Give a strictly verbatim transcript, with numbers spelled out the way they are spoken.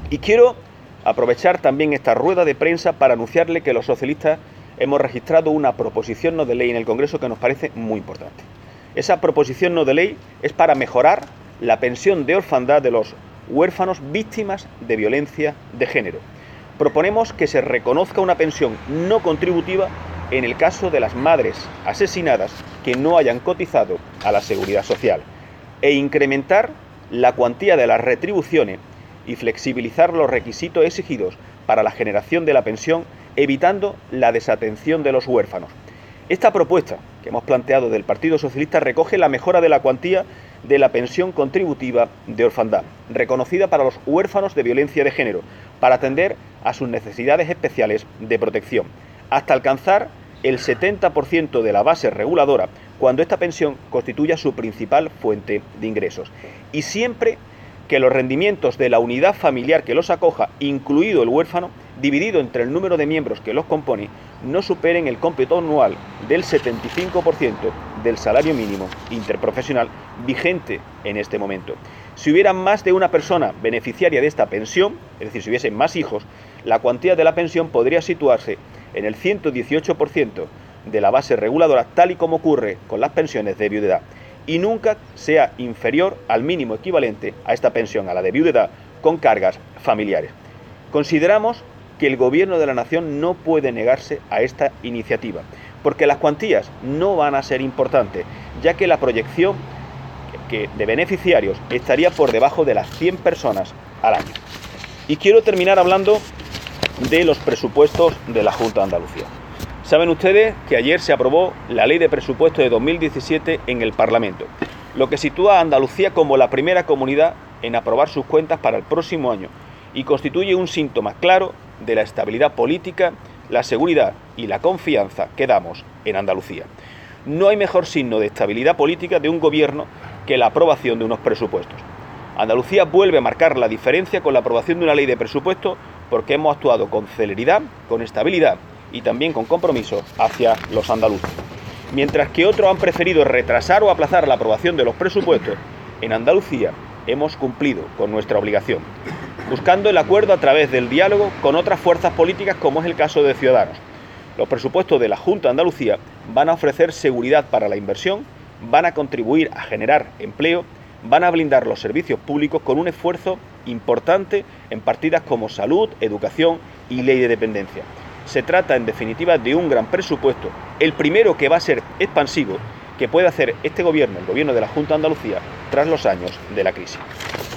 Y quiero aprovechar también esta rueda de prensa para anunciarle que los socialistas hemos registrado una proposición no de ley en el Congreso que nos parece muy importante. Esa proposición no de ley es para mejorar la pensión de orfandad de los huérfanos víctimas de violencia de género. Proponemos que se reconozca una pensión no contributiva en el caso de las madres asesinadas que no hayan cotizado a la Seguridad Social e incrementar la cuantía de las retribuciones y flexibilizar los requisitos exigidos para la generación de la pensión, evitando la desatención de los huérfanos. Esta propuesta que hemos planteado del Partido Socialista recoge la mejora de la cuantía de la pensión contributiva de orfandad, reconocida para los huérfanos de violencia de género, para atender a sus necesidades especiales de protección, hasta alcanzar el setenta por ciento de la base reguladora cuando esta pensión constituya su principal fuente de ingresos. Y siempre que los rendimientos de la unidad familiar que los acoja, incluido el huérfano, dividido entre el número de miembros que los compone, no superen el cómputo anual del setenta y cinco por ciento del salario mínimo interprofesional vigente en este momento. Si hubiera más de una persona beneficiaria de esta pensión, es decir, si hubiesen más hijos, la cuantía de la pensión podría situarse en el ciento dieciocho por ciento de la base reguladora, tal y como ocurre con las pensiones de viudedad, y nunca sea inferior al mínimo equivalente a esta pensión, a la de viudedad, con cargas familiares. Consideramos que el Gobierno de la Nación no puede negarse a esta iniciativa, porque las cuantías no van a ser importantes, ya que la proyección que de beneficiarios estaría por debajo de las cien personas al año. Y quiero terminar hablando de los presupuestos de la Junta de Andalucía. Saben ustedes que ayer se aprobó la Ley de Presupuestos de dos mil diecisiete en el Parlamento, lo que sitúa a Andalucía como la primera comunidad en aprobar sus cuentas para el próximo año y constituye un síntoma claro de la estabilidad política, la seguridad y la confianza que damos en Andalucía. No hay mejor signo de estabilidad política de un gobierno que la aprobación de unos presupuestos. Andalucía vuelve a marcar la diferencia con la aprobación de una ley de presupuestos porque hemos actuado con celeridad, con estabilidad y también con compromiso hacia los andaluces. Mientras que otros han preferido retrasar o aplazar la aprobación de los presupuestos, en Andalucía hemos cumplido con nuestra obligación, buscando el acuerdo a través del diálogo con otras fuerzas políticas, como es el caso de Ciudadanos. Los presupuestos de la Junta de Andalucía van a ofrecer seguridad para la inversión, van a contribuir a generar empleo, van a blindar los servicios públicos con un esfuerzo importante en partidas como salud, educación y ley de dependencia. Se trata, en definitiva, de un gran presupuesto, el primero que va a ser expansivo, que puede hacer este gobierno, el gobierno de la Junta de Andalucía, tras los años de la crisis.